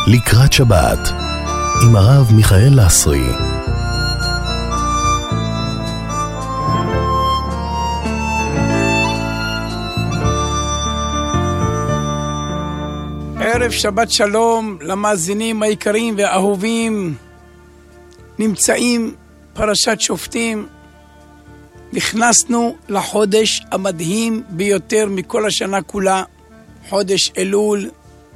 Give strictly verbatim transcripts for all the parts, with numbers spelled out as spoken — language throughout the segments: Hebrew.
לקראת שבת עם הרב מיכאל לסרי. ערב שבת שלום למאזינים היקרים והאהובים. נמצאים פרשת שופטים. נכנסנו לחודש המדהים ביותר מכל השנה כולה, חודש אלול.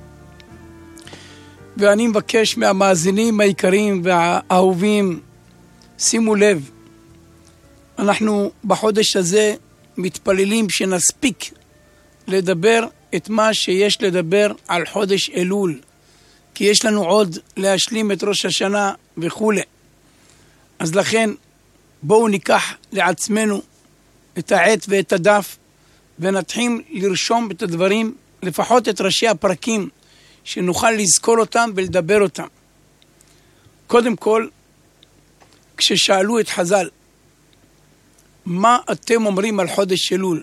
ואני מבקש מהמאזינים היקרים והאהובים, שימו לב, אנחנו בחודש הזה מתפללים שנספיק לדבר את מה שיש לדבר על חודש אלול, כי יש לנו עוד להשלים את ראש השנה וכו'. אז לכן בואו ניקח לעצמנו את העט ואת הדף ונתחיל לרשום את הדברים, לפחות את ראשי הפרקים, שנוכל לזכור אותם ולדבר אותם. קודם כל, כששאלו את חז"ל, מה אתם אומרים על חודש אלול?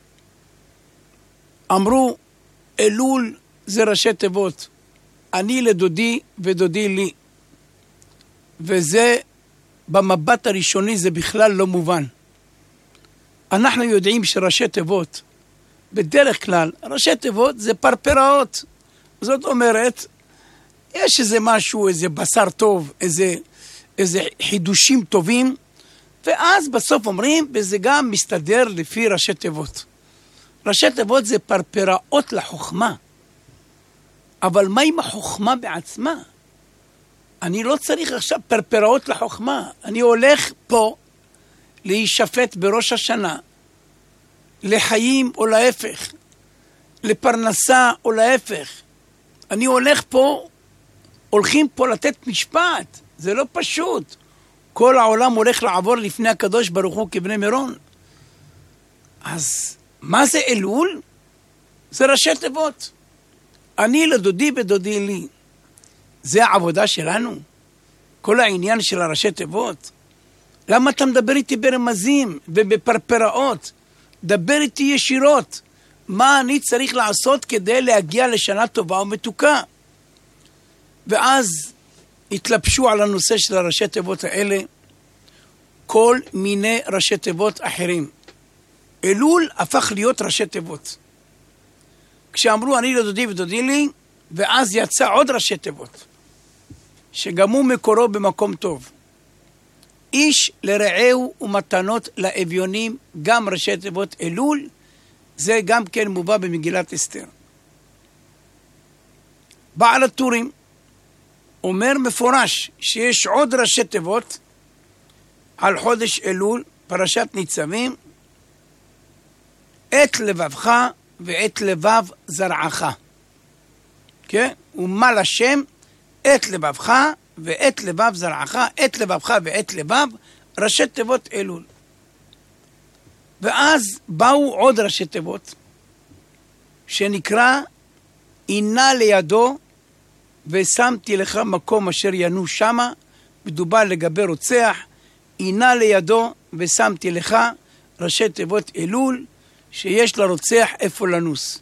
אמרו, אלול זה ראשי תיבות, אני לדודי ודודי לי. וזה במבט הראשוני זה בכלל לא מובן. אנחנו יודעים שראשי תיבות, בדרך כלל, ראשי תיבות זה פרפראות. זאת אומרת, יש איזה משהו, איזה בשר טוב, איזה, איזה חידושים טובים, ואז בסוף אומרים, וזה גם מסתדר לפי ראשי תיבות. ראשי תיבות זה פרפראות לחוכמה. אבל מה עם החוכמה בעצמה? אני לא צריך עכשיו פרפראות לחוכמה. אני הולך פה להישפט בראש השנה, לחיים או להפך, לפרנסה או להפך. אני הולך פה, הולכים פה לתת משפט. זה לא פשוט. כל העולם הולך לעבור לפני הקדוש ברוך הוא כבני מירון. אז מה זה אלול? זה ראשי תיבות. אני לדודי ודודי לי. זה העבודה שלנו. כל העניין של הראשי תיבות. למה אתה מדבר איתי ברמזים ובפרפראות? דבר איתי ישירות. מה אני צריך לעשות כדי להגיע לשנה טובה ומתוקה? ואז התלבשו על הנושא של הראשי תיבות האלה כל מיני ראשי תיבות אחרים. אלול הפך להיות ראשי תיבות. כשאמרו אני לדודי ודודי לי, ואז יצא עוד ראשי תיבות, שגם הוא מקורו במקום טוב. איש לרעהו ומתנות לאביונים, גם ראשי תיבות אלול, זה גם כן מובא במגילת אסתר. בעל הטורים אומר מפורש שיש עוד ראשי תיבות על חודש אלול, פרשת ניצבים, את לבבך ואת לבב זרעך. כן? ומל השם את לבבך ואת לבב זרעך, את לבבך ואת לבב, ראשי תיבות אלול. ואז באו עוד ראשי תיבות, שנקרא, אינה לידו ושמתי לך מקום אשר ינו שמה, מדובר לגבי רוצח, אינה לידו ושמתי לך, ראשי תיבות אלול, שיש לרוצח איפה לנוס.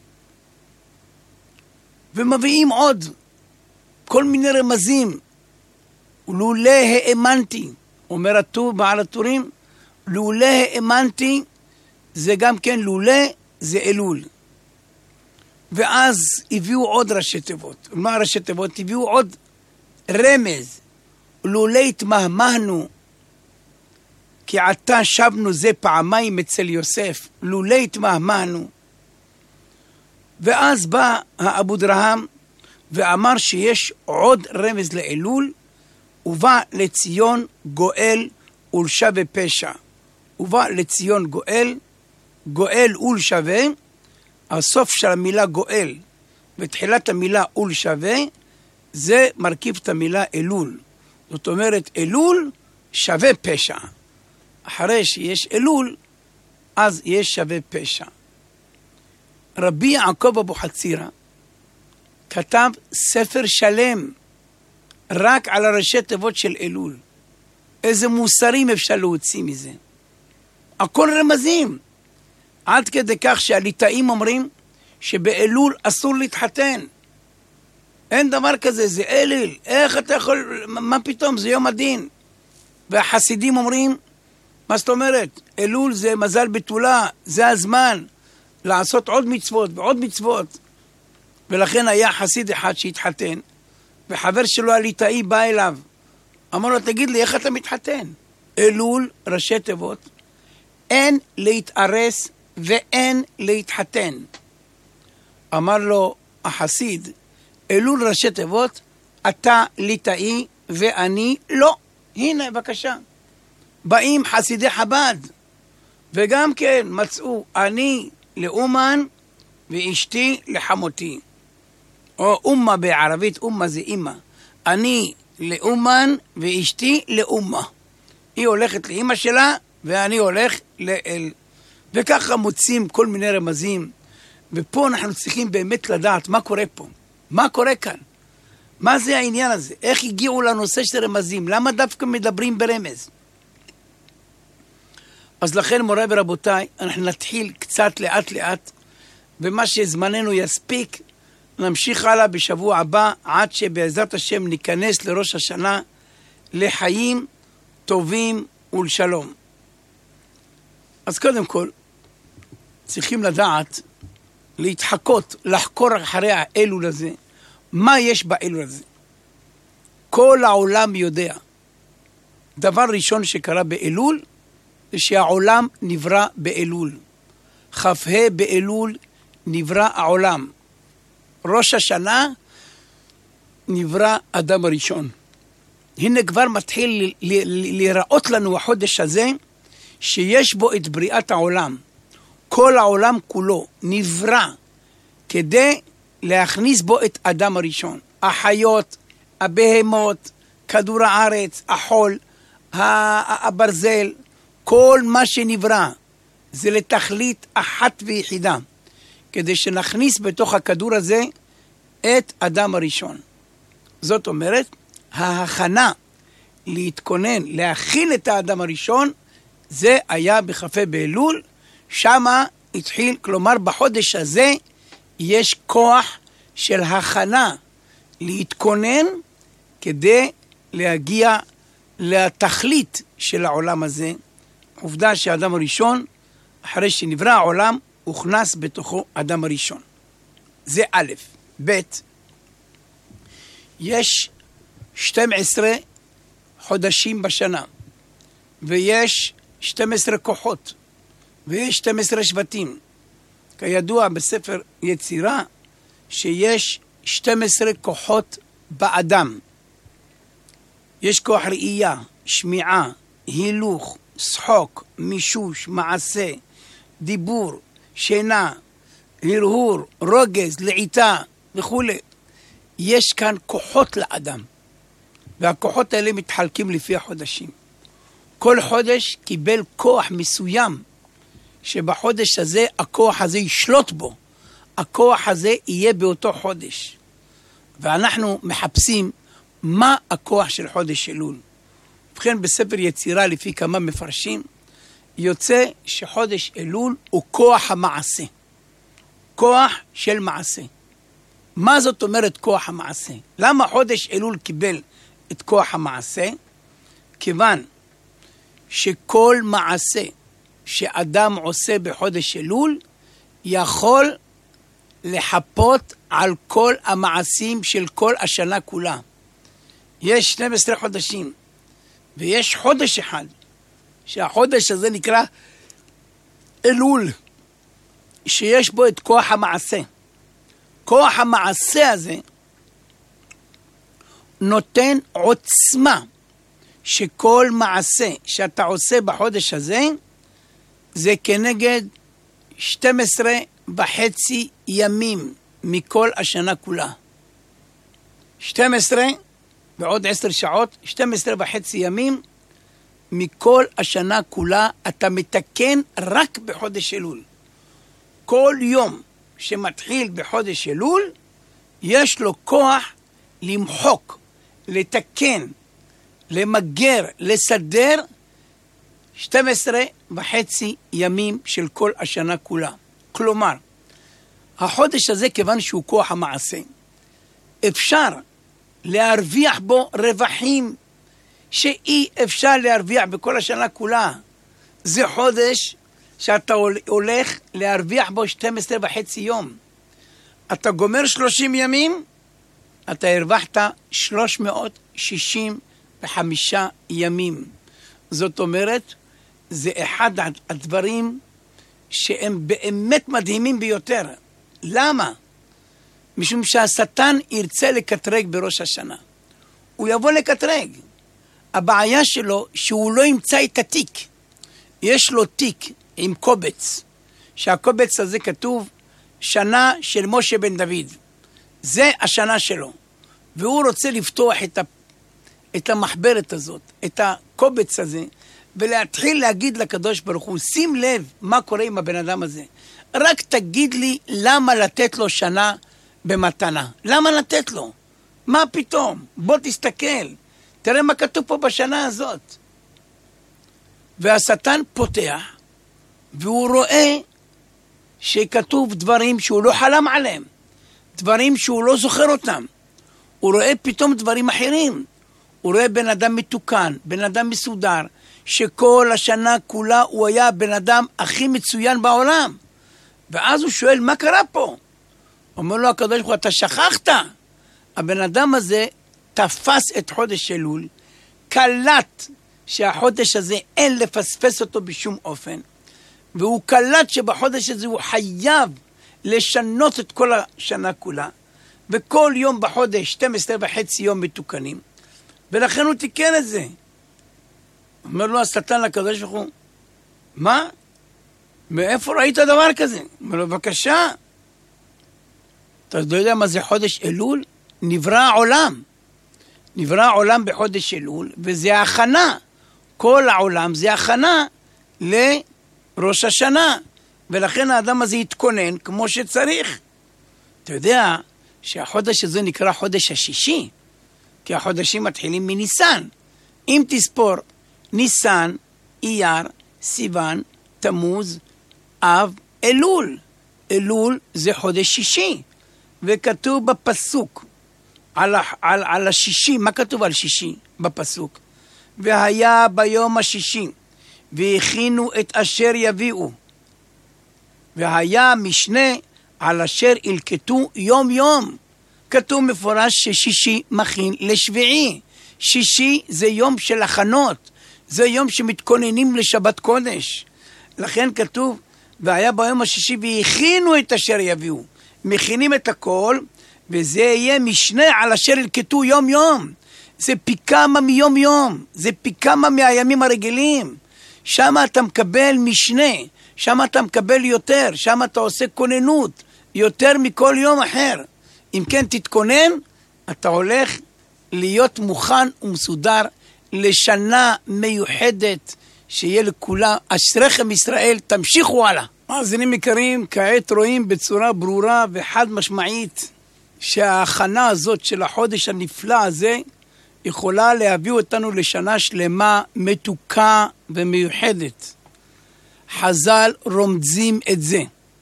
ומביאים עוד כל מיני רמזים. ולולא האמנתי, אומר הטור בעל הטורים, לולא האמנתי, זה גם כן לולא, זה אלול. ואז הביאו עוד ראשי תיבות. מה ראשי תיבות? הביאו עוד רמז. לולא התמהמהנו, כי עתה שבנו זה פעמיים אצל יוסף. לולא התמהמהנו. ואז בא האבו דרהם ואמר שיש עוד רמז לאלול, ובא לציון גואל ולשווה פשע. ובא לציון גואל, גואל ולשווה, הסוף של המילה גואל ותחילת המילה ולשווה, זה מרכיב את המילה אלול. זאת אומרת, אלול שווה פשע. אחרי שיש אלול, אז יש שווה פשע. רבי יעקב אבוחצירא כתב ספר שלם רק על הראשי תיבות של אלול. איזה מוסרים אפשר להוציא מזה? הכל רמזים. עד כדי כך שהליטאים אומרים שבאלול אסור להתחתן. אין דבר כזה, זה אליל. איך אתה יכול, מה פתאום, זה יום הדין. והחסידים אומרים, מה זאת אומרת? אלול זה מזל בתולה, זה הזמן לעשות עוד מצוות ועוד מצוות. ולכן היה חסיד אחד שהתחתן, וחבר שלו הליטאי בא אליו. אמר לו, תגיד לי, איך אתה מתחתן? אלול, ראשי תיבות, אין להתארס ואין להתחתן. אמר לו החסיד, אלול ראשי תיבות, אתה ליטאי ואני לא. הנה, בבקשה. באים חסידי חב"ד, וגם כן מצאו, אני לאומן ואשתי לחמותי. או אומה בערבית, אומה זה אמא. אני לאומן ואשתי לאומה. היא הולכת לאמא שלה ואני הולך לאל. וככה מוצאים כל מיני רמזים. ופה אנחנו צריכים באמת לדעת מה קורה פה. מה קורה כאן? מה זה העניין הזה? איך הגיעו לנושא של רמזים? למה דווקא מדברים ברמז? אז לכן, מורה ורבותיי, אנחנו נתחיל קצת לאט לאט, ומה שזמננו יספיק, נמשיך הלאה בשבוע הבא, עד שבעזרת השם ניכנס לראש השנה, לחיים טובים ולשלום. אז קודם כל, צריכים לדעת, להתחקות, לחקור אחרי האלול הזה, מה יש באלול הזה. כל העולם יודע. דבר ראשון שקרה באלול, זה שהעולם נברא באלול. כ"ה באלול נברא העולם. ראש השנה נברא אדם הראשון. הנה כבר מתחיל לראות לנו החודש הזה, שיש בו את בריאת העולם. כל העולם כולו נברא כדי להכניס בו את אדם הראשון. החיות, הבהמות, כדור הארץ, החול, הברזל, כל מה שנברא זה לתכלית אחת ויחידה, כדי שנכניס בתוך הכדור הזה את אדם הראשון. זאת אומרת, ההכנה להתכונן, להכין את האדם הראשון, זה היה בכ"ה באלול, שמה התחיל, כלומר בחודש הזה יש כוח של הכנה להתכונן כדי להגיע לתכלית של העולם הזה. עובדה שהאדם הראשון, אחרי שנברא העולם, הוכנס בתוכו אדם הראשון. זה א', ב', יש שנים עשר חודשים בשנה, ויש שנים עשר כוחות, ויש שנים עשר שבטים. כידוע בספר יצירה, שיש שנים עשר כוחות באדם. יש כוח ראייה, שמיעה, הילוך, שחוק, מישוש, מעשה, דיבור, שינה, הרהור, רוגז, לעיתה וכו'. יש כאן כוחות לאדם, והכוחות האלה מתחלקים לפי החודשים. כל חודש קיבל כוח מסוים, שבחודש הזה הכוח הזה ישלוט בו. הכוח הזה יהיה באותו חודש. ואנחנו מחפשים מה הכוח של חודש אלול. ובכן, בספר יצירה, לפי כמה מפרשים, יוצא שחודש אלול הוא כוח המעשה. כוח של מעשה. מה זאת אומרת כוח המעשה? למה חודש אלול קיבל את כוח המעשה? כיוון שכל מעשה שאדם עושה בחודש אלול, יכול לחפות על כל המעשים של כל השנה כולה. יש שנים עשר חודשים, ויש חודש אחד, שהחודש הזה נקרא אלול, שיש בו את כוח המעשה. כוח המעשה הזה נותן עוצמה, שכל מעשה שאתה עושה בחודש הזה, זה כנגד שנים עשר וחצי ימים מכל השנה כולה. שתים עשרה ועוד עשר שעות, שתים עשרה וחצי ימים מכל השנה כולה, אתה מתקן רק בחודש אלול. כל יום שמתחיל בחודש אלול, יש לו כוח למחוק, לתקן, למגר, לסדר שתים עשרה וחצי ימים של כל השנה כולה. כלומר, החודש הזה, כיוון שהוא כוח המעשה, אפשר להרוויח בו רווחים שאי אפשר להרוויח בכל השנה כולה. זה חודש שאתה הולך להרוויח בו שתים עשרה וחצי יום. אתה גומר שלושים ימים, אתה הרווחת שלוש מאות שישים וחמישה ימים. זאת אומרת, זה אחד הדברים שהם באמת מדהימים ביותר. למה? משום שהשטן ירצה לקטרג בראש השנה. הוא יבוא לקטרג. הבעיה שלו שהוא לא ימצא את התיק. יש לו תיק עם קובץ, שהקובץ הזה כתוב שנה של משה בן דוד. זה השנה שלו. והוא רוצה לפתוח את, ה... את המחברת הזאת, את הקובץ הזה, ולהתחיל להגיד לקדוש ברוך הוא, שים לב מה קורה עם הבן אדם הזה. רק תגיד לי למה לתת לו שנה במתנה. למה לתת לו? מה פתאום? בוא תסתכל. תראה מה כתוב פה בשנה הזאת. והשטן פותח, והוא רואה שכתוב דברים שהוא לא חלם עליהם. דברים שהוא לא זוכר אותם. הוא רואה פתאום דברים אחרים. הוא רואה בן אדם מתוקן, בן אדם מסודר, שכל השנה כולה הוא היה בן אדם הכי מצוין בעולם. ואז הוא שואל, מה קרה פה? אומר לו הקדוש ברוך הוא, אתה שכחת. הבן אדם הזה תפס את חודש אלול, קלט שהחודש הזה אין לפספס אותו בשום אופן, והוא קלט שבחודש הזה הוא חייב לשנות את כל השנה כולה, וכל יום בחודש שתים עשרה וחצי יום מתוקנים, ולכן הוא תיקן את זה. אומר לו השטן לקדוש ברוך הוא, מה? מאיפה ראית דבר כזה? אומר לו, בבקשה. אתה לא יודע מה זה חודש אלול? נברא העולם. נברא העולם בחודש אלול, וזה הכנה. כל העולם זה הכנה לראש השנה. ולכן האדם הזה יתכונן כמו שצריך. אתה יודע שהחודש הזה נקרא חודש השישי, כי החודשים מתחילים מניסן. אם תספור, ניסן, אייר, סיוון, תמוז, אב, אלול. אלול זה חודש שישי. וכתוב בפסוק על, על, על השישי, מה כתוב על שישי בפסוק? והיה ביום השישי והכינו את אשר יביאו, והיה משנה על אשר ילקטו יום יום. כתוב מפורש ששישי מכין לשביעי. שישי זה יום של הכנות, זה יום שמתכוננים לשבת קודש. לכן כתוב והיה ביום השישי והכינו את אשר יביאו. מכינים את הכל, וזה יהיה משנה על אשר ילקטו יום יום. זה פי כמה מיום יום, זה פי כמה מהימים הרגילים. שם אתה מקבל משנה, שם אתה מקבל יותר, שם אתה עושה כוננות, יותר מכל יום אחר. אם כן תתכונן, אתה הולך להיות מוכן ומסודר לשנה מיוחדת, שיהיה לכולה. אשריכם ישראל, תמשיכו הלאה. מאזינים יקרים, כעת רואים בצורה ברורה וחד משמעית שההכנה הזאת של החודש הנפלא הזה יכולה להביא אותנו לשנה שלמה מתוקה ומיוחדת. חז"ל רומזים את זה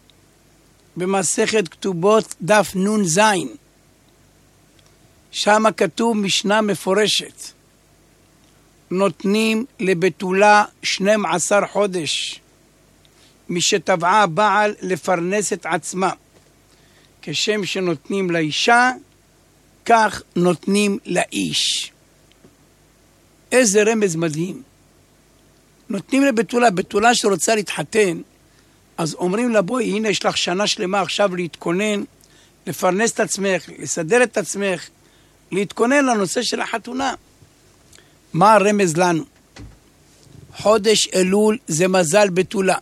במסכת כתובות דף נון זין. שם כתוב משנה מפורשת, נותנים לבתולה שנים עשר חודש משטבעה בעל לפרנס את עצמה. כשם שנותנים לאישה, כך נותנים לאיש. איזה רמז מדהים. נותנים לבתולה, בתולה שרוצה להתחתן, אז אומרים לה, בואי, הנה יש לך שנה שלמה עכשיו להתכונן, לפרנס את עצמך, לסדר את עצמך, להתכונן לנושא של החתונה. מה הרמז לנו? חודש אלול זה מזל בתולה.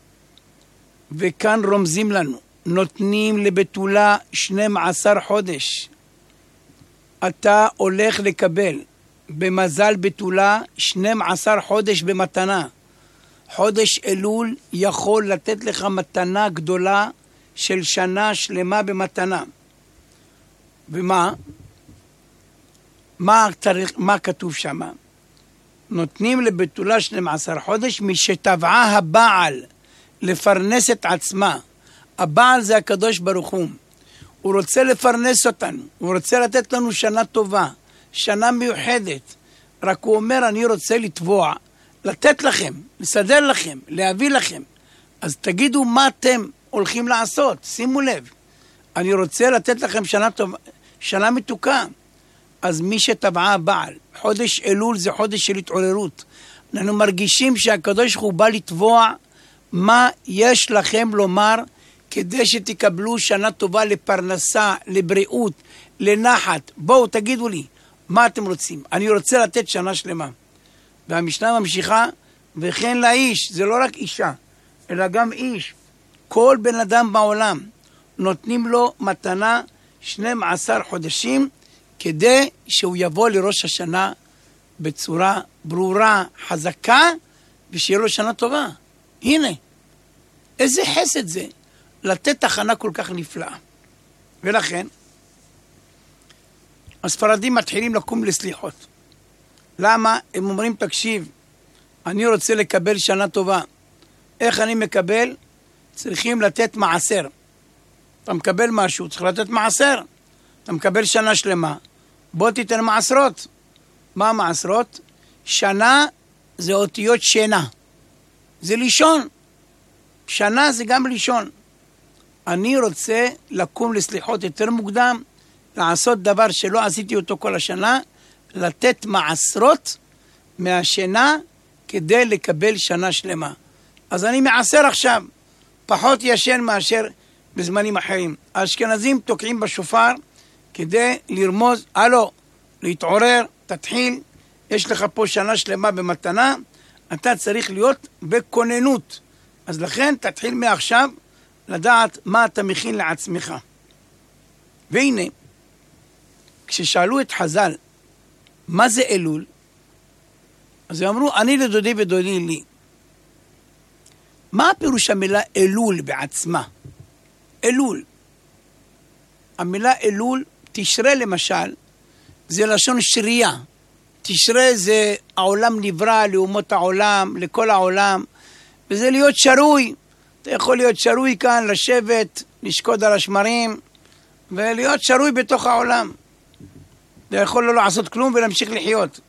וכאן רומזים לנו, נותנים לבתולה שנים עשר חודש. אתה הולך לקבל במזל בתולה שנים עשר חודש במתנה. חודש אלול יכול לתת לך מתנה גדולה של שנה שלמה במתנה. ומה? מה, צריך, מה כתוב שם? נותנים לבתולה שנים עשר חודש משטבעה הבעל לפרנס את עצמה. הבעל זה הקדוש ברוך הוא. הוא רוצה לפרנס אותנו, הוא רוצה לתת לנו שנה טובה, שנה מיוחדת. רק הוא אומר, אני רוצה לתבוע, לתת לכם, לסדר לכם, להביא לכם. אז תגידו מה אתם הולכים לעשות, שימו לב. אני רוצה לתת לכם שנה טובה, שנה מתוקה. אז מי שטבעה הבעל, חודש אלול זה חודש של התעוררות. אנחנו מרגישים שהקדוש הוא בא לתבוע מה יש לכם לומר כדי שתקבלו שנה טובה לפרנסה, לבריאות, לנחת. בואו תגידו לי, מה אתם רוצים? אני רוצה לתת שנה שלמה. והמשנה ממשיכה, וכן לאיש, זה לא רק אישה, אלא גם איש. כל בן אדם בעולם נותנים לו מתנה שנים עשר חודשים, כדי שהוא יבוא לראש השנה בצורה ברורה, חזקה, ושיהיה לו שנה טובה. הנה, איזה חסד זה, לתת תחנה כל כך נפלאה. ולכן, הספרדים מתחילים לקום לסליחות. למה? הם אומרים, תקשיב, אני רוצה לקבל שנה טובה. איך אני מקבל? צריכים לתת מעשר. אתה מקבל משהו, צריך לתת מעשר. אתה מקבל שנה שלמה, בוא תיתן מעשרות. מה מעשרות? שנה זה אותיות שינה. זה לישון. שנה זה גם לישון. אני רוצה לקום לסליחות יותר מוקדם, לעשות דבר שלא עשיתי אותו כל השנה, לתת מעשרות מהשינה כדי לקבל שנה שלמה. אז אני מעשר עכשיו, פחות ישן מאשר בזמנים אחרים. האשכנזים תוקעים בשופר כדי לרמוז, הלו, להתעורר, תתחיל, יש לך פה שנה שלמה במתנה, אתה צריך להיות בכוננות. אז לכן תתחיל מעכשיו לדעת מה אתה מכין לעצמך. והנה, כששאלו את חז"ל, מה זה אלול? אז הם אמרו, אני לדודי ודודי לי. מה הפירוש המילה אלול בעצמה? אלול. המילה אלול, תשרה למשל, זה לשון שרייה. תשרה זה העולם נברא לאומות העולם, לכל העולם, וזה להיות שרוי. אתה יכול להיות שרוי כאן, לשבת, לשקוד על השמרים, ולהיות שרוי בתוך העולם. אתה יכול לא לעשות כלום ולהמשיך לחיות.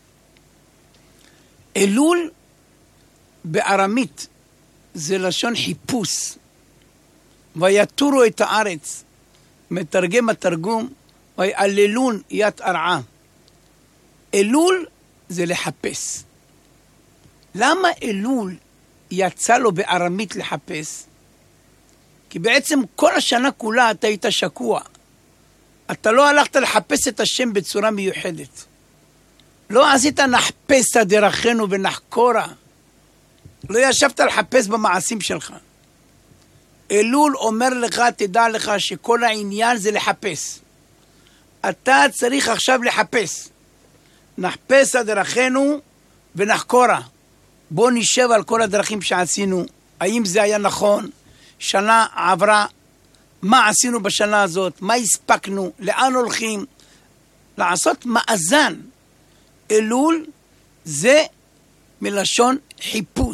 אלול בארמית זה לשון חיפוש. ויתורו את הארץ. מתרגם התרגום, ויעללון ית ארעה. אלול זה לחפש. למה אלול יצא לו בארמית לחפש? כי בעצם כל השנה כולה אתה היית שקוע. אתה לא הלכת לחפש את השם בצורה מיוחדת. לא עשית נחפש דרכנו ונחקורה. לא ישבת לחפש במעשים שלך. אלול אומר לך, תדע לך שכל העניין זה לחפש. אתה צריך עכשיו לחפש. נחפש דרכנו ונחקורה. בוא נשב על כל הדרכים שעשינו. האם זה היה נכון? שנה עברה. מה עשינו בשנה הזאת? מה הספקנו? לאן הולכים? לעשות מאזן. אלול זה מלשון חיפוש.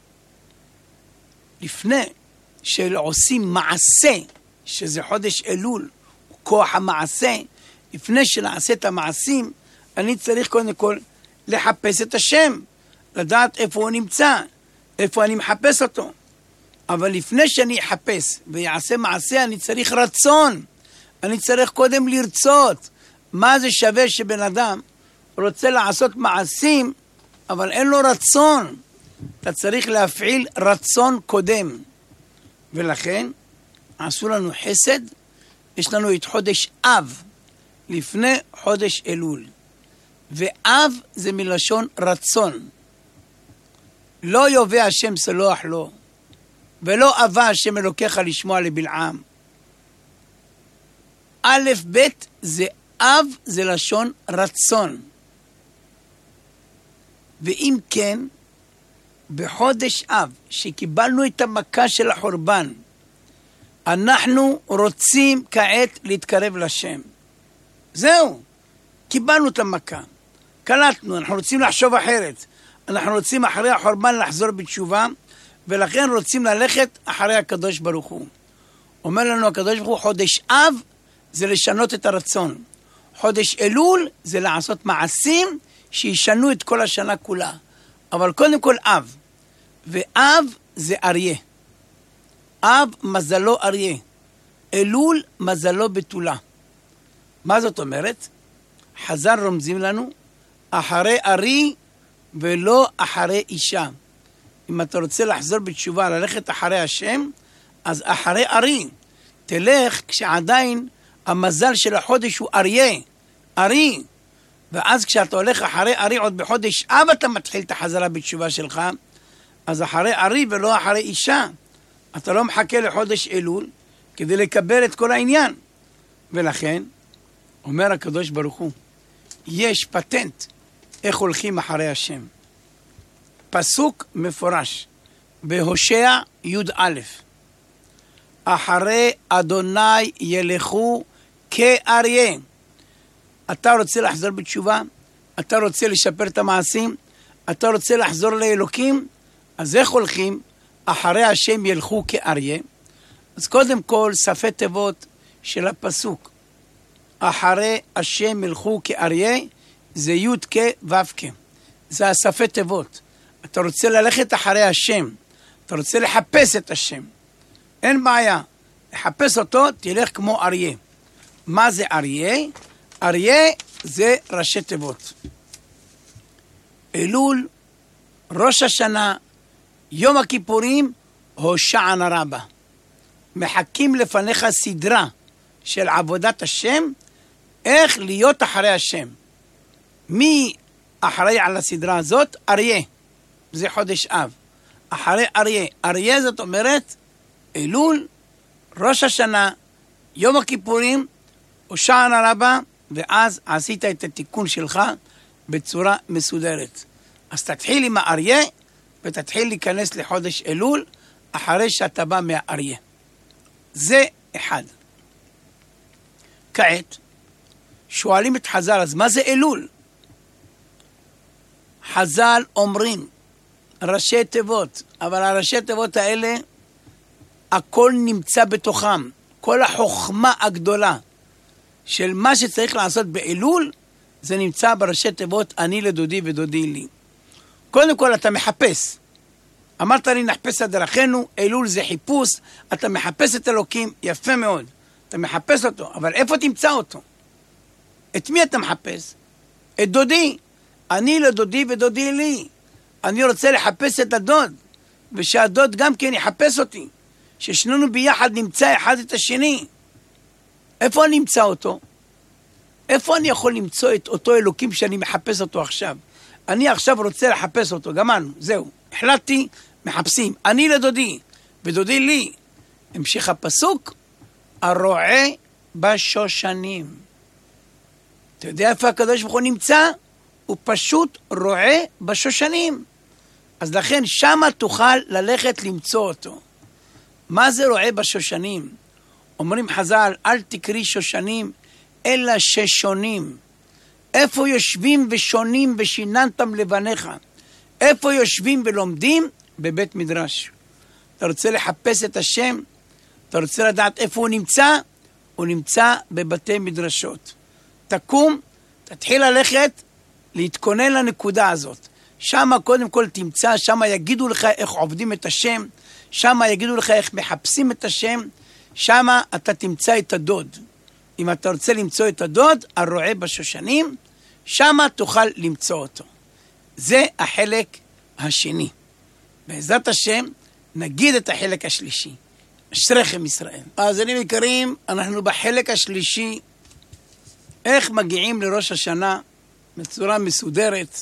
לפני שעושים מעשה, שזה חודש אלול, כוח המעשה, לפני שנעשה את המעשים, אני צריך קודם כל לחפש את השם, לדעת איפה הוא נמצא, איפה אני מחפש אותו. אבל לפני שאני אחפש ויעשה מעשה, אני צריך רצון. אני צריך קודם לרצות. מה זה שווה שבן אדם רוצה לעשות מעשים, אבל אין לו רצון? אתה צריך להפעיל רצון קודם. ולכן עשו לנו חסד, יש לנו את חודש אב, לפני חודש אלול. ואב זה מלשון רצון. לא יובא השם סלוח לו, ולא אבה השם אלוקיך לשמוע לבלעם. א' ב' זה אב, זה לשון רצון. ואם כן, בחודש אב, שקיבלנו את המכה של החורבן, אנחנו רוצים כעת להתקרב לשם. זהו, קיבלנו את המכה. קלטנו, אנחנו רוצים לחשוב אחרת. אנחנו רוצים אחרי החורבן לחזור בתשובה, ולכן רוצים ללכת אחרי הקדוש ברוך הוא. אומר לנו הקדוש ברוך הוא, חודש אב זה לשנות את הרצון. חודש אלול זה לעשות מעשים שישנו את כל השנה כולה. אבל קודם כל אב. ואב זה אריה. אב מזלו אריה. אלול מזלו בתולה. מה זאת אומרת? חז"ל רומזים לנו, אחרי ארי ולא אחרי אישה. אם אתה רוצה לחזור בתשובה, ללכת אחרי השם, אז אחרי ארי. תלך כשעדיין המזל של החודש הוא אריה, ארי. ואז כשאתה הולך אחרי ארי עוד בחודש אב אתה מתחיל את החזרה בתשובה שלך, אז אחרי ארי ולא אחרי אישה. אתה לא מחכה לחודש אלול כדי לקבל את כל העניין. ולכן, אומר הקדוש ברוך הוא, יש פטנט איך הולכים אחרי השם. פסוק מפורש בהושע י"א, אחרי אדוני ילכו כאריה. אתה רוצה לחזור בתשובה? אתה רוצה לשפר את המעשים? אתה רוצה לחזור לאלוקים? אז איך הולכים? אחרי השם ילכו כאריה. אז קודם כל שפי תיבות של הפסוק אחרי השם ילכו כאריה זה י' כ' ו' כ'. זה השפי תיבות. אתה רוצה ללכת אחרי השם, אתה רוצה לחפש את השם, אין בעיה, לחפש אותו, תלך כמו אריה. מה זה אריה? אריה זה ראשי תיבות. אלול, ראש השנה, יום הכיפורים, הושענא רבה. מחכים לפניך סדרה של עבודת השם, איך להיות אחרי השם. מי אחראי על הסדרה הזאת? אריה. זה חודש אב. אחרי אריה. אריה זאת אומרת, אלול, ראש השנה, יום הכיפורים, הושענא רבה, ואז עשית את התיקון שלך בצורה מסודרת. אז תתחיל עם האריה, ותתחיל להיכנס לחודש אלול, אחרי שאתה בא מהאריה. זה אחד. כעת, שואלים את חז"ל, אז מה זה אלול? חז"ל אומרים, ראשי תיבות, אבל הראשי תיבות האלה, הכל נמצא בתוכם. כל החוכמה הגדולה של מה שצריך לעשות באלול, זה נמצא בראשי תיבות, אני לדודי ודודי לי. קודם כל אתה מחפש. אמרת לי נחפש את דרכנו, אלול זה חיפוש, אתה מחפש את אלוקים, יפה מאוד. אתה מחפש אותו, אבל איפה תמצא אותו? את מי אתה מחפש? את דודי. אני לדודי ודודי לי. אני רוצה לחפש את הדוד, ושהדוד גם כן יחפש אותי. ששנינו ביחד נמצא אחד את השני. איפה אני אמצא אותו? איפה אני יכול למצוא את אותו אלוקים שאני מחפש אותו עכשיו? אני עכשיו רוצה לחפש אותו, גמרנו, זהו. החלטתי, מחפשים. אני לדודי, ודודי לי. המשך הפסוק, הרועה בשושנים. אתה יודע איפה הקדוש ברוך הוא נמצא? הוא פשוט רועה בשושנים. אז לכן שמה תוכל ללכת למצוא אותו. מה זה רועה בשושנים? אומרים חז"ל, אל תקרי שושנים, אלא ששונים. איפה יושבים ושונים ושיננתם לבניך? איפה יושבים ולומדים? בבית מדרש. אתה רוצה לחפש את השם? אתה רוצה לדעת איפה הוא נמצא? הוא נמצא בבתי מדרשות. תקום, תתחיל ללכת, להתכונן לנקודה הזאת. שם קודם כל תמצא, שם יגידו לך איך עובדים את השם, שם יגידו לך איך מחפשים את השם, שם אתה תמצא את הדוד. אם אתה רוצה למצוא את הדוד, הרועה בשושנים, שם תוכל למצוא אותו. זה החלק השני. בעזרת השם, נגיד את החלק השלישי. אשריכם ישראל. אז אני מכירים, אנחנו בחלק השלישי, איך מגיעים לראש השנה בצורה מסודרת.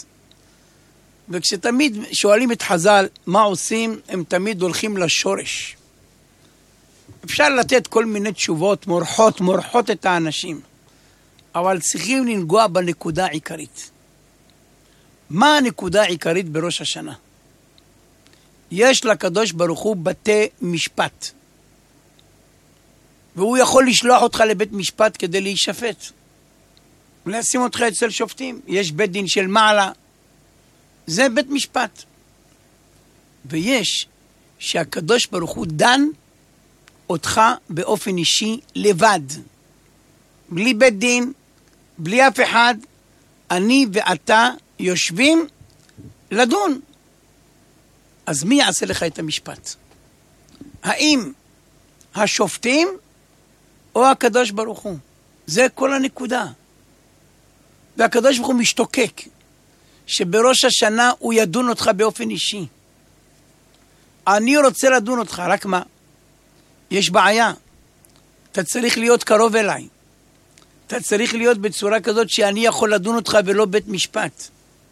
וכשתמיד שואלים את חז"ל מה עושים, הם תמיד הולכים לשורש. אפשר לתת כל מיני תשובות, מורחות, מורחות את האנשים. אבל צריכים לנגוע בנקודה העיקרית. מה הנקודה העיקרית בראש השנה? יש לקדוש ברוך הוא בתי משפט. והוא יכול לשלוח אותך לבית משפט כדי להישפט. ולשים אותך אצל שופטים. יש בית דין של מעלה. זה בית משפט. ויש שהקדוש ברוך הוא דן אותך באופן אישי לבד. בלי בית דין, בלי אף אחד, אני ואתה יושבים לדון. אז מי יעשה לך את המשפט? האם השופטים או הקדוש ברוך הוא? זה כל הנקודה. והקדוש ברוך הוא משתוקק שבראש השנה הוא ידון אותך באופן אישי. אני רוצה לדון אותך, רק מה? יש בעיה. אתה צריך להיות קרוב אליי. אתה צריך להיות בצורה כזאת שאני יכול לדון אותך ולא בית משפט.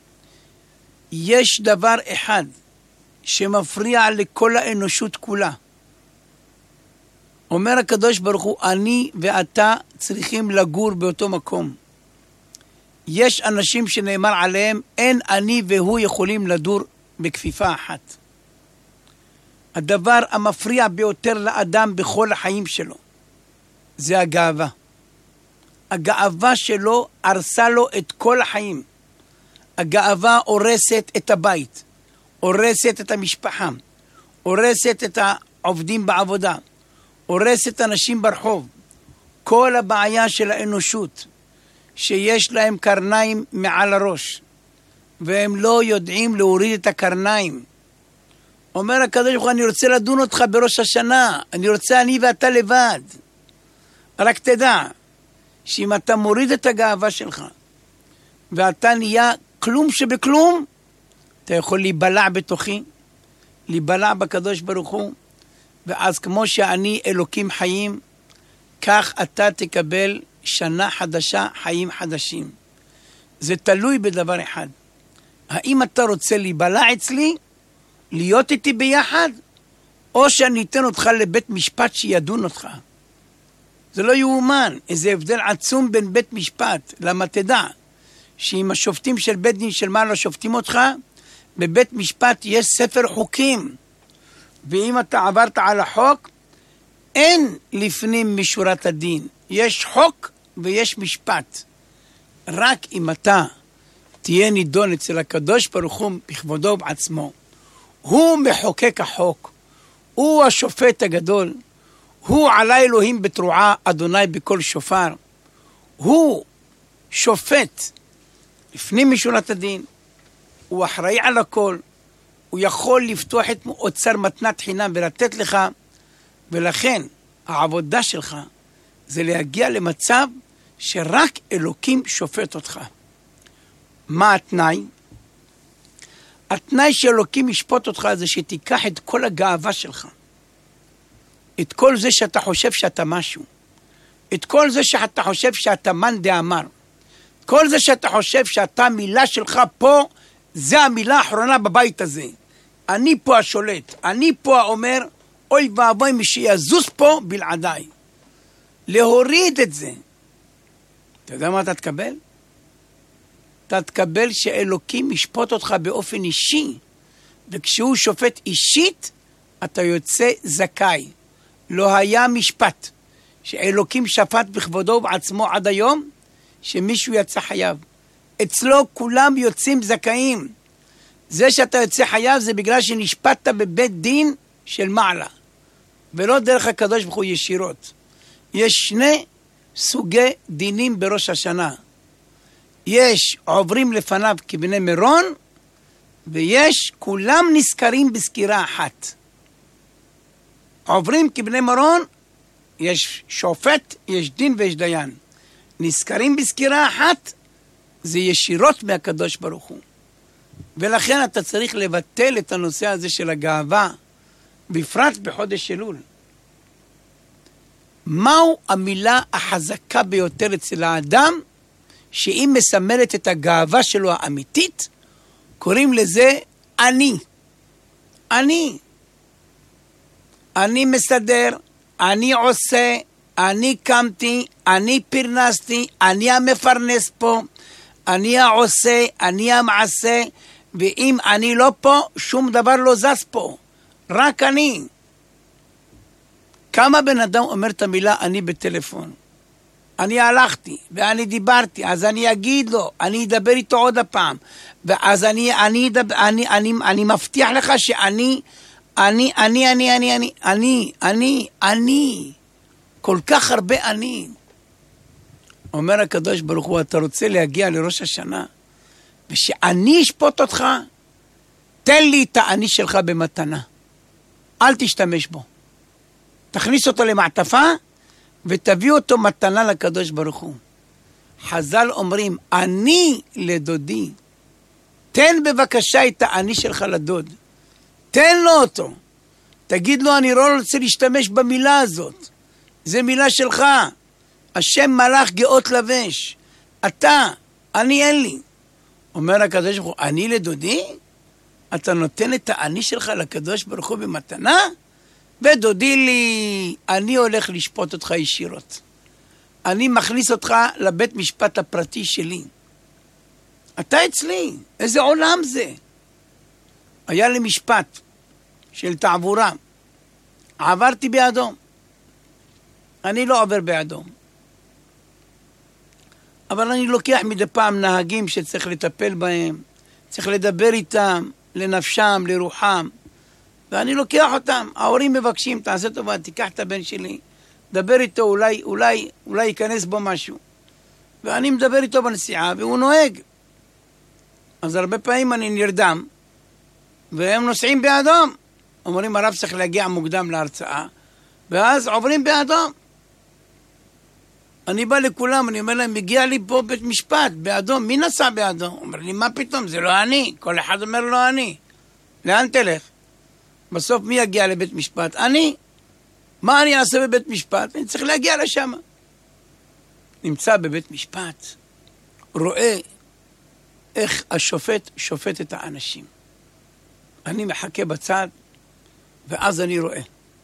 יש דבר אחד שמפריע לכל האנושות כולה. אומר הקדוש ברוך הוא, אני ואתה צריכים לגור באותו מקום. יש אנשים שנאמר עליהם, אין אני והוא יכולים לדור בכפיפה אחת. הדבר המפריע ביותר לאדם בכל החיים שלו, זה הגאווה. הגאווה שלו הרסה לו את כל החיים. הגאווה הורסת את הבית, הורסת את המשפחה, הורסת את העובדים בעבודה, הורסת אנשים ברחוב. כל הבעיה של האנושות, שיש להם קרניים מעל הראש, והם לא יודעים להוריד את הקרניים. אומר הקדוש ברוך הוא, אני רוצה לדון אותך בראש השנה, אני רוצה אני ואתה לבד. רק תדע, שאם אתה מוריד את הגאווה שלך, ואתה נהיה כלום שבכלום, אתה יכול להיבלע בתוכי, להיבלע בקדוש ברוך הוא, ואז כמו שאני אלוקים חיים, כך אתה תקבל שנה חדשה, חיים חדשים. זה תלוי בדבר אחד. האם אתה רוצה להיבלע אצלי, להיות איתי ביחד, או שאני אתן אותך לבית משפט שידון אותך. זה לא יאומן, איזה הבדל עצום בין בית משפט. למה תדע, שאם השופטים של בית דין של מעלה שופטים אותך, בבית משפט יש ספר חוקים, ואם אתה עברת על החוק, אין לפנים משורת הדין. יש חוק ויש משפט. רק אם אתה תהיה נידון אצל הקדוש ברוך הוא בכבודו בעצמו, הוא מחוקק החוק, הוא השופט הגדול, הוא עלי אלוהים בתרועה אדוני בכל שופר, הוא שופט לפנים משורת הדין, הוא אחראי על הכל, הוא יכול לפתוח את אוצר מתנת חינם ולתת לך, ולכן העבודה שלך זה להגיע למצב שרק אלוקים שופט אותך. מה התנאי? התנאי שאלוקים ישפוט אותך זה שתיקח את כל הגאווה שלך, את כל זה שאתה חושב שאתה משהו, את כל זה שאתה חושב שאתה מן דאמר, כל זה שאתה חושב שאתה מילה שלך פה, זה המילה האחרונה בבית הזה. אני פה השולט, אני פה האומר, אוי ואבוי מי שיזוז פה בלעדיי. להוריד את זה. אתה יודע מה אתה תקבל? אתה תקבל שאלוקים ישפוט אותך באופן אישי, וכשהוא שופט אישית, אתה יוצא זכאי. לא היה משפט שאלוקים שפט בכבודו ובעצמו עד היום, שמישהו יצא חייב. אצלו כולם יוצאים זכאים. זה שאתה יוצא חייב זה בגלל שנשפטת בבית דין של מעלה, ולא דרך הקדוש ברוך הוא ישירות. יש שני סוגי דינים בראש השנה. יש עוברים לפניו כבני מירון, ויש כולם נזכרים בסקירה אחת. עוברים כבני מירון, יש שופט, יש דין ויש דיין. נזכרים בסקירה אחת, זה ישירות מהקדוש ברוך הוא. ולכן אתה צריך לבטל את הנושא הזה של הגאווה, בפרט בחודש אלול. מהו המילה החזקה ביותר אצל האדם, שהיא מסמלת את הגאווה שלו האמיתית? קוראים לזה אני. אני. אני מסדר, אני עושה, אני קמתי, אני פרנסתי, אני המפרנס פה, אני העושה, אני המעשה, ואם אני לא פה, שום דבר לא זז פה. רק אני. כמה בן אדם אומר את המילה אני בטלפון? אני הלכתי ואני דיברתי, אז אני אגיד לו, אני אדבר איתו עוד הפעם, ואז אני, אני, אני, אני, אני מבטיח לך שאני אני, אני, אני, אני, אני, אני, אני, אני, כל כך הרבה אני. אומר הקדוש ברוך הוא, אתה רוצה להגיע לראש השנה, ושאני אשפוט אותך, תן לי את האני שלך במתנה. אל תשתמש בו. תכניס אותו למעטפה, ותביא אותו מתנה לקדוש ברוך הוא. חז"ל אומרים, אני לדודי, תן בבקשה את האני שלך לדוד. תן לו אותו. תגיד לו, אני לא רוצה להשתמש במילה הזאת. זה מילה שלך. השם מלאך גאות לבש. אתה, אני אין לי. אומר הקדוש ברוך הוא, אני לדודי? אתה נותן את האני שלך לקדוש ברוך הוא במתנה? ודודי לי, אני הולך לשפוט אותך ישירות. אני מכניס אותך לבית משפט הפרטי שלי. אתה אצלי, איזה עולם זה? היה לי משפט של תעבורה. עברתי באדום. אני לא עובר באדום. אבל אני לוקח מדי פעם נהגים שצריך לטפל בהם, צריך לדבר איתם, לנפשם, לרוחם, ואני לוקח אותם. ההורים מבקשים, תעשה טובה, תיקח את הבן שלי, דבר איתו, אולי, אולי, אולי ייכנס בו משהו. ואני מדבר איתו בנסיעה, והוא נוהג. אז הרבה פעמים אני נרדם, והם נוסעים באדום. אומרים, הרב צריך להגיע מוקדם להרצאה, ואז עוברים באדום. אני בא לכולם, אני אומר להם, מגיע לי פה בית משפט, באדום. מי נסע באדום? אומר לי, מה פתאום? זה לא אני. כל אחד אומר, לא אני. לאן תלך? בסוף מי יגיע לבית משפט? אני. מה אני אעשה בבית משפט? אני צריך להגיע לשם. נמצא בבית משפט, רואה איך השופט שופט את האנשים. אני מחכה בצד, ואז אני רואה.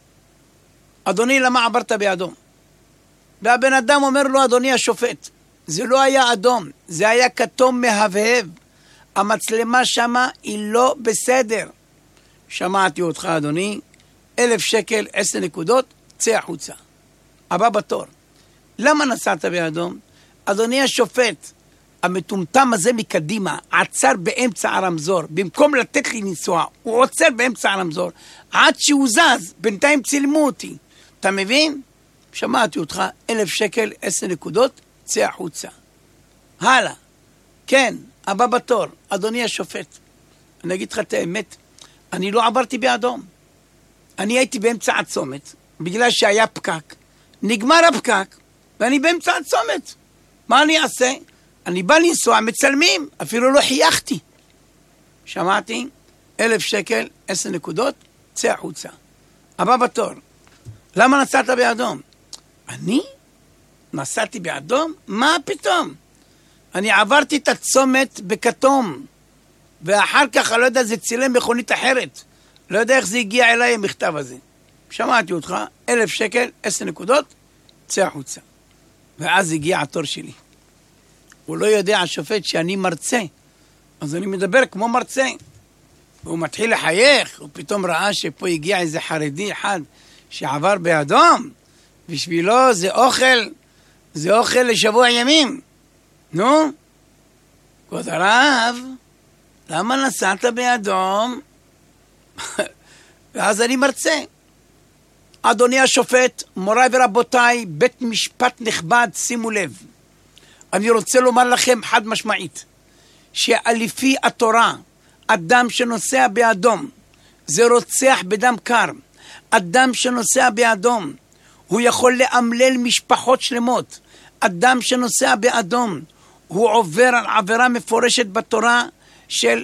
אדוני, למה עברת באדום? והבן אדם אומר לו, אדוני השופט, זה לא היה אדום, זה היה כתום מהבהב. המצלמה שמה היא לא בסדר. שמעתי אותך, אדוני, אלף שקל, עשר נקודות, צא החוצה. הבא בתור. למה נסעת באדום? אדוני השופט, המטומטם הזה מקדימה, עצר באמצע הרמזור, במקום לתת לי לנסוע, הוא עוצר באמצע הרמזור, עד שהוא זז, בינתיים צילמו אותי. אתה מבין? שמעתי אותך, אלף שקל, עשר נקודות, צא החוצה. הלאה. כן, הבא בתור, אדוני השופט. אני אגיד לך את האמת, אני לא עברתי באדום. אני הייתי באמצע הצומת, בגלל שהיה פקק. נגמר הפקק, ואני באמצע הצומת. מה אני אעשה? אני בא לנסוע, מצלמים, אפילו לא חייכתי. שמעתי, אלף שקל, עשר נקודות, צא החוצה. הבא בתור, למה נסעת באדום? אני? נסעתי באדום? מה פתאום? אני עברתי את הצומת בכתום, ואחר כך, אני לא יודע, זה צילם מכונית אחרת. לא יודע איך זה הגיע אליי, המכתב הזה. שמעתי אותך, אלף שקל, עשר נקודות, צא החוצה. ואז הגיע התור שלי. הוא לא יודע, השופט, שאני מרצה. אז אני מדבר כמו מרצה. והוא מתחיל לחייך, הוא פתאום ראה שפה הגיע איזה חרדי אחד שעבר באדום. בשבילו זה אוכל, זה אוכל לשבוע ימים. נו, כבוד הרב, למה נסעת באדום? ואז אני מרצה. אדוני השופט, מוריי ורבותיי, בית משפט נכבד, שימו לב. אני רוצה לומר לכם חד משמעית, שלפי התורה, אדם שנוסע באדום, זה רוצח בדם קר. אדם שנוסע באדום, הוא יכול לאמלל משפחות שלמות. אדם שנוסע באדום, הוא עובר על עבירה מפורשת בתורה של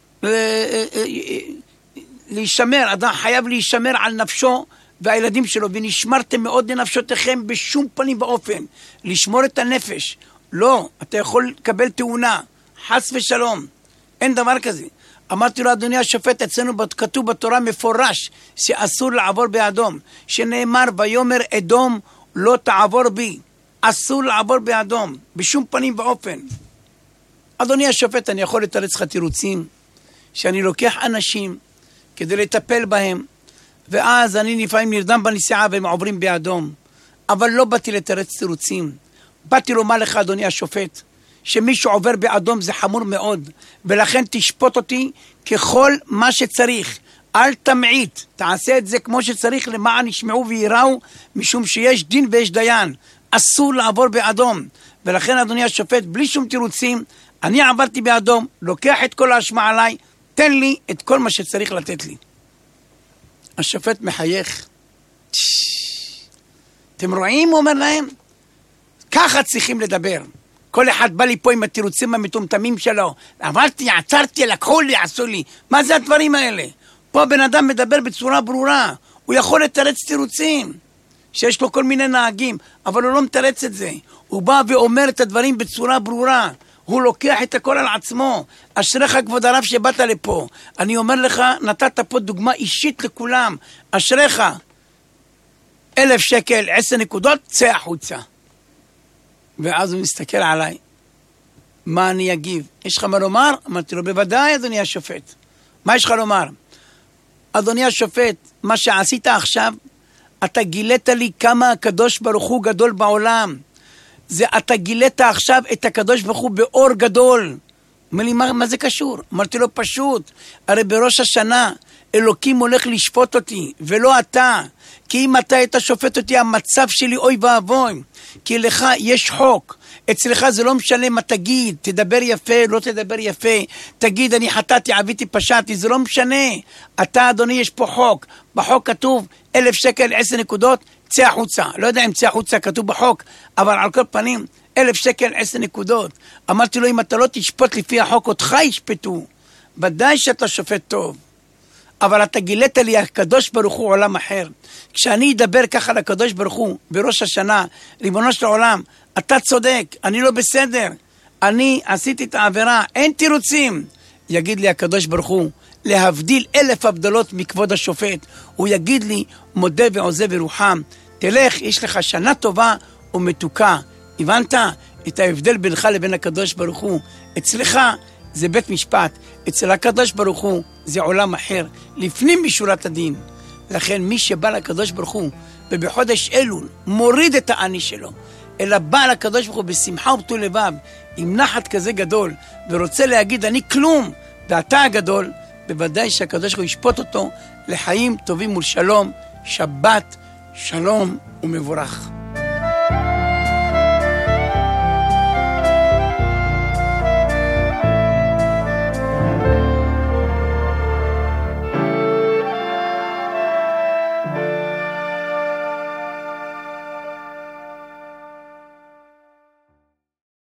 להישמר. אדם חייב להישמר על נפשו והילדים שלו, ונשמרתם מאוד לנפשותיכם בשום פנים ואופן. לשמור את הנפש. לא, אתה יכול לקבל תאונה, חס ושלום. אין דבר כזה. אמרתי לו, אדוני השופט, אצלנו כתוב בתורה מפורש שאסור לעבור באדום. שנאמר, ויאמר אדום לא תעבור בי. אסור לעבור באדום, בשום פנים ואופן. אדוני השופט, אני יכול לתרץ לך תירוצים, שאני לוקח אנשים כדי לטפל בהם, ואז אני לפעמים נרדם בנסיעה והם עוברים באדום. אבל לא באתי לתרץ תירוצים. באתי לומר לך, אדוני השופט, שמישהו עובר באדום זה חמור מאוד, ולכן תשפוט אותי ככל מה שצריך. אל תמעיט, תעשה את זה כמו שצריך למען ישמעו ויראו, משום שיש דין ויש דיין, אסור לעבור באדום. ולכן אדוני השופט, בלי שום תירוצים, אני עברתי באדום, לוקח את כל האשמה עליי, תן לי את כל מה שצריך לתת לי. השופט מחייך. אתם רואים? הוא אומר להם, ככה צריכים לדבר. כל אחד בא לי פה עם התירוצים המטומטמים שלו. עברתי, עצרתי, לקחו לי, עשו לי. מה זה הדברים האלה? פה בן אדם מדבר בצורה ברורה. הוא יכול לתרץ תירוצים. שיש לו כל מיני נהגים, אבל הוא לא מתרץ את זה. הוא בא ואומר את הדברים בצורה ברורה. הוא לוקח את הכל על עצמו. אשריך כבוד הרב שבאת לפה. אני אומר לך, נתת פה דוגמה אישית לכולם. אשריך. אלף שקל, עשר נקודות, צא החוצה. ואז הוא מסתכל עליי. מה אני אגיב? יש לך מה לומר? אמרתי לו, בוודאי, אדוני השופט. מה יש לך לומר? אדוני השופט, מה שעשית עכשיו, אתה גילית לי כמה הקדוש ברוך הוא גדול בעולם. זה אתה גילית עכשיו את הקדוש ברוך הוא באור גדול. אומר לי, מה, מה זה קשור? אמרתי לו, פשוט. הרי בראש השנה אלוקים הולך לשפוט אותי, ולא אתה. כי אם אתה היית שופט אותי, המצב שלי אוי ואבוי. כי לך יש חוק. אצלך זה לא משנה מה תגיד, תדבר יפה, לא תדבר יפה. תגיד, אני חטאתי, עביתי, פשעתי, זה לא משנה. אתה, אדוני, יש פה חוק. בחוק כתוב, אלף שקל, עשר נקודות, צא החוצה. לא יודע אם צא החוצה כתוב בחוק, אבל על כל פנים, אלף שקל, עשר נקודות. אמרתי לו, אם אתה לא תשפוט לפי החוק, אותך ישפטו. ודאי שאתה שופט טוב. אבל אתה גילית לי, הקדוש ברוך הוא עולם אחר. כשאני אדבר ככה לקדוש ברוך הוא, בראש השנה, ריבונו של העולם, אתה צודק, אני לא בסדר, אני עשיתי את העבירה, אין תירוצים. יגיד לי הקדוש ברוך הוא, להבדיל אלף הבדלות מכבוד השופט, הוא יגיד לי, מודה ועוזב ורוחם, תלך, יש לך שנה טובה ומתוקה. הבנת? את ההבדל בינך לבין הקדוש ברוך הוא. אצלך זה בית משפט, אצל הקדוש ברוך הוא זה עולם אחר, לפנים משורת הדין. לכן מי שבא לקדוש ברוך הוא ובחודש אלול מוריד את העני שלו, אלא בא לקדוש ברוך הוא בשמחה ובטוב לבב, עם נחת כזה גדול, ורוצה להגיד אני כלום ואתה הגדול, בוודאי שהקדוש ברוך הוא ישפוט אותו לחיים טובים ולשלום. שבת שלום ומבורך.